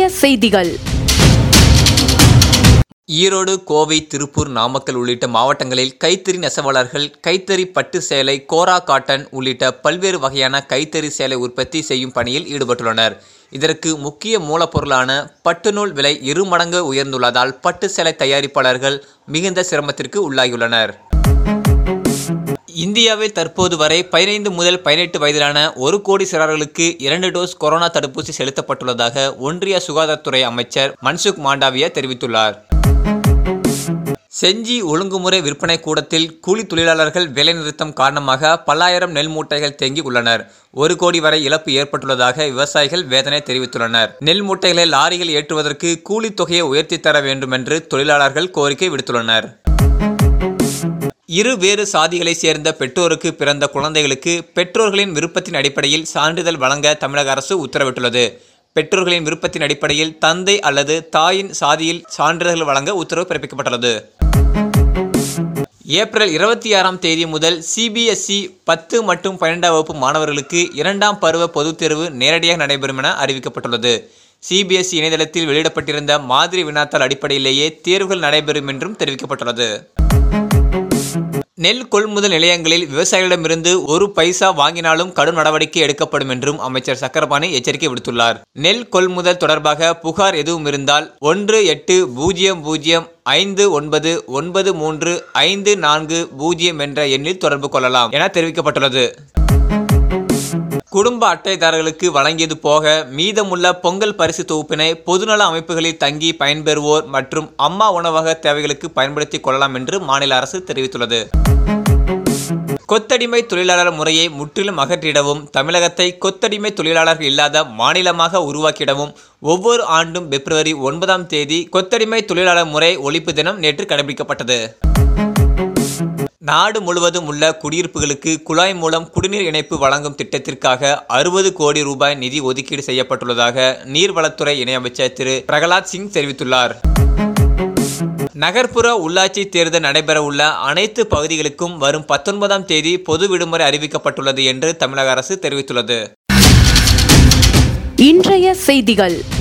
செய்திகள். ஈரோடு, கோவை, திருப்பூர், நாமக்கல் உள்ளிட்ட மாவட்டங்களில் கைத்தறி நெசவாளர்கள் கைத்தறி பட்டு சேலை, கோரா காட்டன் உள்ளிட்ட பல்வேறு வகையான கைத்தறி சேலை உற்பத்தி செய்யும் பணியில் ஈடுபட்டுள்ளனர். இதற்கு முக்கிய மூலப்பொருளான பட்டு நூல் விலை 2 மடங்கு உயர்ந்துள்ளதால் பட்டு சேலை தயாரிப்பாளர்கள் மிகுந்த சிரமத்திற்கு உள்ளாகியுள்ளனர். இந்தியாவில் தற்போது வரை 15 முதல் 18 வயதிலான 1 கோடி சிறார்களுக்கு 2 டோஸ் கொரோனா தடுப்பூசி செலுத்தப்பட்டுள்ளதாக ஒன்றிய சுகாதாரத்துறை அமைச்சர் மன்சுக் மாண்டவியா தெரிவித்துள்ளார். செஞ்சி ஒழுங்குமுறை விற்பனை கூடத்தில் கூலி தொழிலாளர்கள் வேலைநிறுத்தம் காரணமாக பல்லாயிரம் நெல் மூட்டைகள் தேங்கி உள்ளனர். 1 கோடி வரை இழப்பு ஏற்பட்டுள்ளதாக விவசாயிகள் வேதனை தெரிவித்துள்ளனர். நெல் மூட்டைகளை லாரிகள் ஏற்றுவதற்கு கூலி தொகையை உயர்த்தி தர வேண்டும் என்று தொழிலாளர்கள் கோரிக்கை விடுத்துள்ளனர். வேறு சாதிகளை சேர்ந்த பெற்றோருக்கு பிறந்த குழந்தைகளுக்கு பெற்றோர்களின் விருப்பத்தின் அடிப்படையில் சான்றிதழ் வழங்க தமிழக அரசு உத்தரவிட்டுள்ளது. பெற்றோர்களின் விருப்பத்தின் அடிப்படையில் தந்தை அல்லது தாயின் சாதியில் சான்றிதழ் வழங்க உத்தரவு பிறப்பிக்கப்பட்டுள்ளது. ஏப்ரல் 26ஆம் தேதி முதல் CBSE 10 மற்றும் 12ஆம் வகுப்பு மாணவர்களுக்கு 2ஆம் பருவ பொதுத் தேர்வு நேரடியாக நடைபெறும் என அறிவிக்கப்பட்டுள்ளது. CBSE இணையதளத்தில் வெளியிடப்பட்டிருந்த மாதிரி வினாத்தாள் அடிப்படையிலேயே தேர்வுகள் நடைபெறும் என்றும் தெரிவிக்கப்பட்டுள்ளது. நெல் கொள்முதல் நிலையங்களில் விவசாயிகளிடமிருந்து 1 பைசா வாங்கினாலும் கடும் நடவடிக்கை எடுக்கப்படும் என்றும் அமைச்சர் சக்கரபாணி எச்சரிக்கை விடுத்துள்ளார். நெல் கொள்முதல் தொடர்பாக புகார் எதுவும் இருந்தால் 1800599354 என்ற எண்ணில் தொடர்பு கொள்ளலாம் என தெரிவிக்கப்பட்டுள்ளது. குடும்ப அட்டைதாரர்களுக்கு வழங்கியது போக மீதமுள்ள பொங்கல் பரிசு தொகுப்பினை பொதுநல அமைப்புகளில் தங்கி பயன்பெறுவோர் மற்றும் அம்மா உணவக தேவைகளுக்கு பயன்படுத்திக் கொள்ளலாம் என்று மாநில அரசு தெரிவித்துள்ளது. கொத்தடிமை தொழிலாளர் முறையை முற்றிலும் அகற்றிடவும் தமிழகத்தை கொத்தடிமை தொழிலாளர்கள் இல்லாத மாநிலமாக உருவாக்கிடவும் ஒவ்வொரு ஆண்டும் பிப்ரவரி 9ஆம் தேதி கொத்தடிமை தொழிலாளர் முறை ஒழிப்பு தினம் நேற்று கடைபிடிக்கப்பட்டது. நாடு முழுவதும் உள்ள குடியிருப்புகளுக்கு குழாய் மூலம் குடிநீர் இணைப்பு வழங்கும் திட்டத்திற்காக 60 கோடி ரூபாய் நிதி ஒதுக்கீடு செய்யப்பட்டுள்ளதாக நீர்வளத்துறை இணையமைச்சர் திரு பிரகலாத் சிங் தெரிவித்துள்ளார். நகர்ப்புற உள்ளாட்சி தேர்தல் நடைபெற உள்ள அனைத்து பகுதிகளுக்கும் வரும் 19ஆம் தேதி பொது விடுமுறை அறிவிக்கப்பட்டுள்ளது என்று தமிழக அரசு தெரிவித்துள்ளது. இன்றைய செய்திகள்.